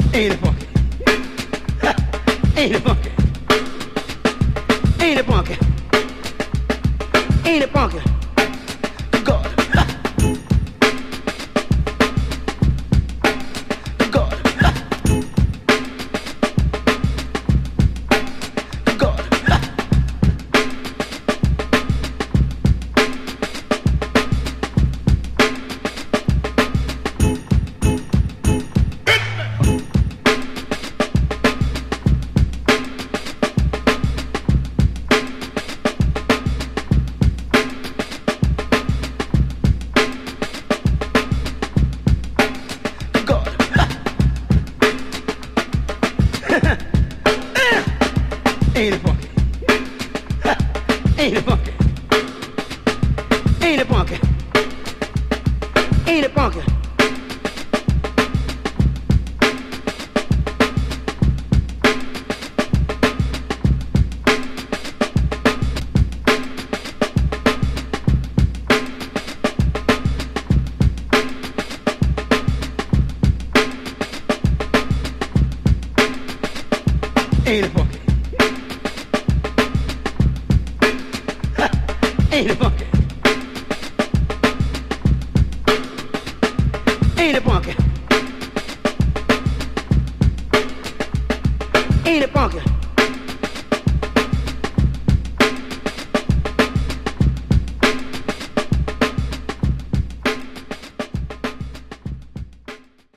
Ain't it funky? Ain't it funky? Ain't it funky? Ain't it funky? God. God. God. Ain't it funky? Ain't it funky? Ain't it funky? Ain't it funky? Ain't it funky? Ain't it funky? Ain't it funky? Ain't it funky?